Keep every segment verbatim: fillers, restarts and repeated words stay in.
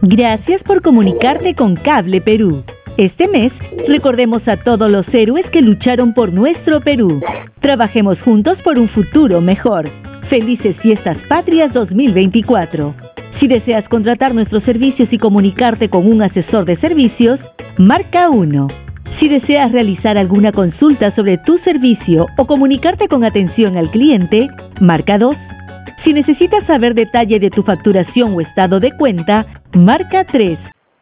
Gracias por comunicarte con Cable Perú. Este mes, recordemos a todos los héroes que lucharon por nuestro Perú. Trabajemos juntos por un futuro mejor. Felices Fiestas Patrias dos mil veinticuatro. Si deseas contratar nuestros servicios y comunicarte con un asesor de servicios, marca uno. Si deseas realizar alguna consulta sobre tu servicio o comunicarte con atención al cliente, marca dos. Si necesitas saber detalle de tu facturación o estado de cuenta, marca tres.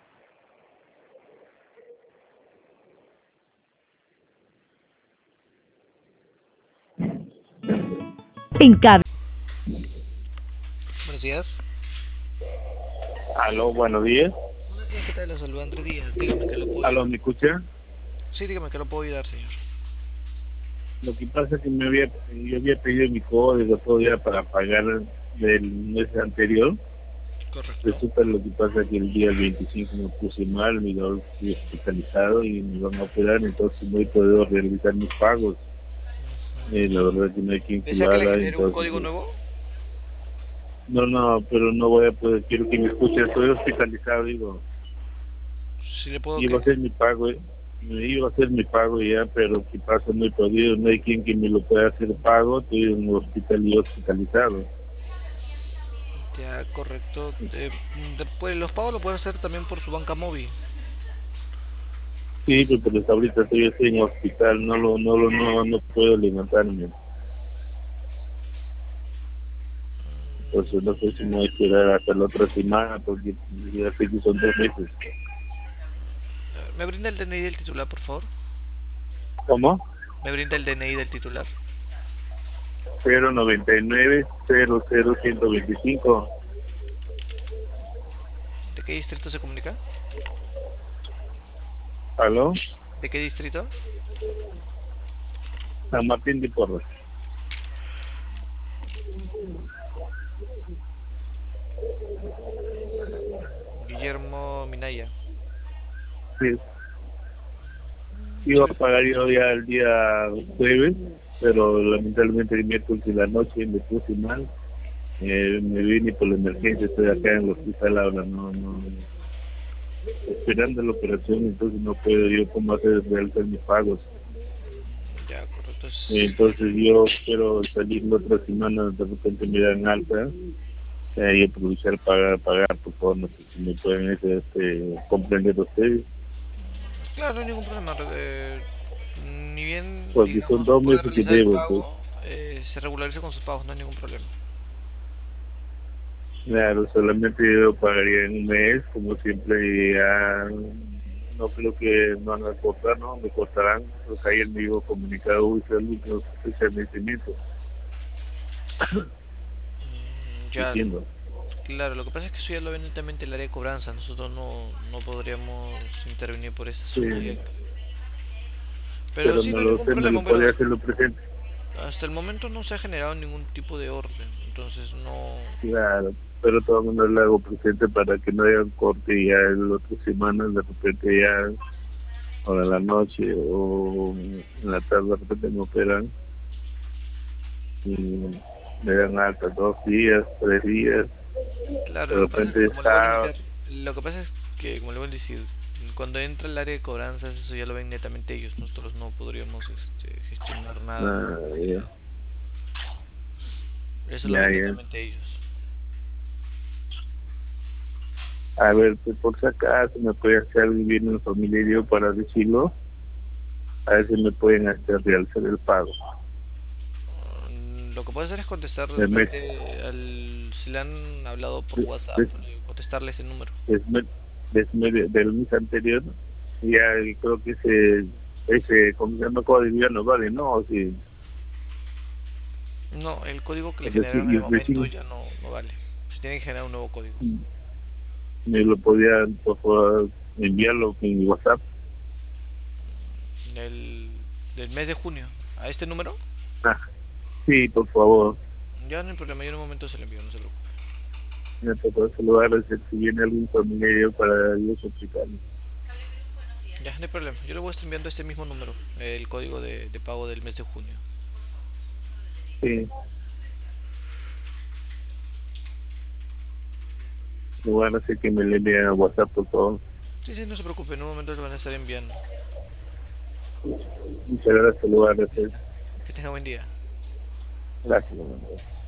En Cable. Buenos días. Aló, buenos días. Buenos días, ¿qué tal? Los saluda Andrés Díaz. Dígame que lo puedo Aló, ayudar. ¿me escucha? Sí, dígame que lo puedo ayudar, señor. Lo que pasa es que me había, yo había pedido mi código todavía para pagar del mes anterior. Correcto. Resulta lo que pasa que el día veinticinco me puse mal, mi dolor fui hospitalizado y me van a operar, entonces no he podido realizar mis pagos. Eh, la verdad que no hay quien ¿Desea que le cuidara, genere un entonces... código nuevo? No, no, pero no voy a poder, quiero que me escuche, estoy hospitalizado, digo. Sí, le puedo Iba a que... hacer mi pago, eh, me iba a hacer mi pago ya, pero ¿qué pasa? No he podido, no hay quien que me lo pueda hacer pago, estoy en un hospital y hospitalizado. Ya, correcto. Eh, de- pues, los pagos lo puede hacer también por su banca móvil. Sí, pero pues hasta ahorita estoy así en hospital, no lo, no lo, no, no puedo levantarme. Entonces no sé si me voy a esperar hasta la otra semana, porque ya sé que son dos meses. A ver, ¿me brinda el D N I del titular, por favor? ¿Cómo? ¿Me brinda el D N I del titular? cero noventa y nueve cero cero ciento veinticinco. ¿De qué distrito se comunica? ¿Aló? ¿De qué distrito? San Martín de Porras. Guillermo Minaya. Sí. Sí, Iba a pagar yo ya el día jueves, pero lamentablemente el miércoles de la noche me puse mal. Eh, me vine por la emergencia, estoy acá en el hospital ahora, no, no, esperando la operación, entonces no puedo yo cómo hacer realizar mis pagos. ya, correcto. Eh, Es... entonces yo quiero salir la otra semana, de repente me dan alta, eh, y aprovechar pagar, pagar, por favor, no sé si me pueden este, este, comprender ustedes, Claro, no hay ningún problema. Eh, ni bien, porque son digamos, dos puede meses que realizar el debo, pues. pago, eh, se regulariza con sus pagos, no hay ningún problema. Claro, solamente yo pagaría en un mes, como siempre, y ya no creo que me van a cortar, ¿no? Me cortarán, porque ayer me dijo comunicado, uy, salud, no fecha de vencimiento. Mm, ya, Diciendo, claro, lo que pasa es que eso ya lo ve netamente el área de cobranza, nosotros no, no podríamos intervenir por ese sí, asunto ya. Pero pero sí, no me hay lo, ningún usted me problema. lo Bueno, podría hacerlo presente. hasta el momento no se ha generado ningún tipo de orden, entonces no... Claro, pero todo el mundo lo hago presente para que no haya un corte y ya la otra semana, de repente ya, o en la noche o en la tarde, de repente me operan y me dan alta dos días, tres días. Claro, De lo que pasa es, repente como le voy a está, indicar, lo que pasa es que, como le voy a decir, cuando entra el área de cobranzas, eso ya lo ven netamente ellos, nosotros no podríamos este, gestionar nada por ah, nuestra ya, lado. Eso lo ya, ven ya. netamente ellos. A ver, pues, por si acaso me puede hacer alguien bien en familiario para decirlo, a ver si me pueden hacer realizar el pago. Mm, Lo que puedo hacer es contestar de El mes, repente al, si le han hablado por des, WhatsApp, des, eh, contestarle ese número. des, des, des, del mes anterior, ya creo que ese, ese, como se llama, código ya no vale, ¿no? O si, No, el código que le es decir, generaron en y el el momento vecino ya no, no vale. Se tiene que generar un nuevo código. me lo podía, por favor, enviarlo en mi WhatsApp. Del, del mes de junio. ¿A este número? Ah, sí, por favor. Ya no hay problema, yo en un momento se lo envío, no se preocupe. Me tocó saludar si viene algún familiar para yo explicarle. Ya no hay problema, yo le voy a estar enviando este mismo número, el código de, de pago del mes de junio. Sí. Bueno, así que me le envíen a WhatsApp por favor. Sí, sí, no se preocupe, en un momento lo van a estar enviando. Muchas gracias, lugar, gracias. Que tenga buen día. Gracias.